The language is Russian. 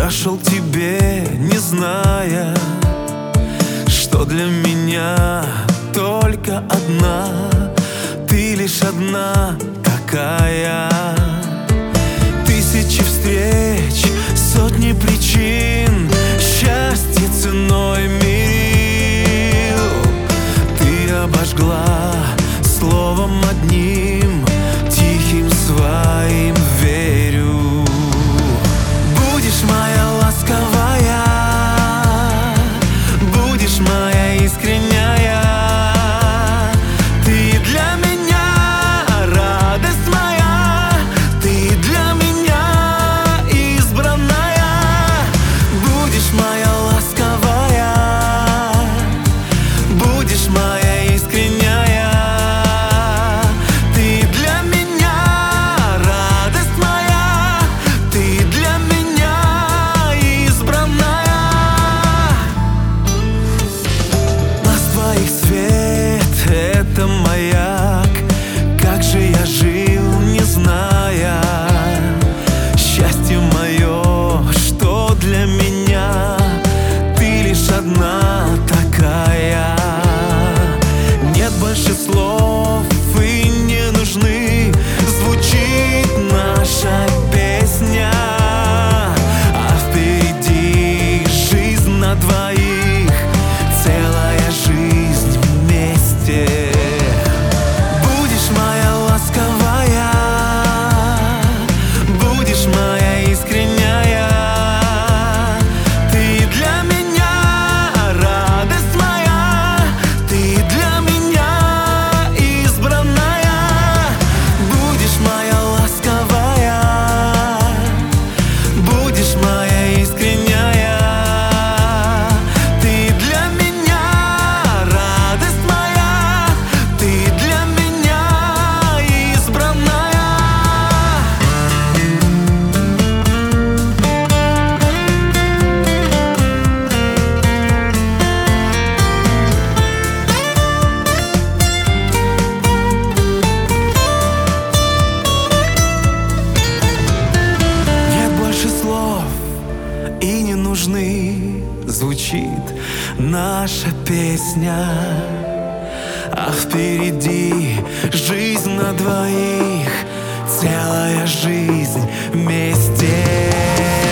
Я шел к тебе, не зная, что для меня только одна. Ты лишь одна такая. Тысячи встреч, сотни причин, счастье ценой мерил. Ты обожгла словом одним, тихим своим верю. Будешь моя ласковая, будешь моя искренняя. Ты для меня радость моя, ты для меня избранная. Будешь моя ласковая, будешь моя искренняя. Ты для меня радость моя, ты для меня избранная. Глаз твоих свет — это маяк. Как же я жил, не зная, счастье мое, что для меня ты лишь одна такая. Нет больше слов и не нужны, звучит наша песня. А впереди жизнь на двоих, целая жизнь вместе. Будешь моя ласковая, будешь моя искренняя. Ты для меня радость моя, ты для меня избранная. Будешь моя ласковая, будешь моя искренняя. Ты для меня радость моя, ты для меня избранная. Нет больше слов и не нужны, звучит наша песня. А впереди жизнь на двоих, целая жизнь вместе.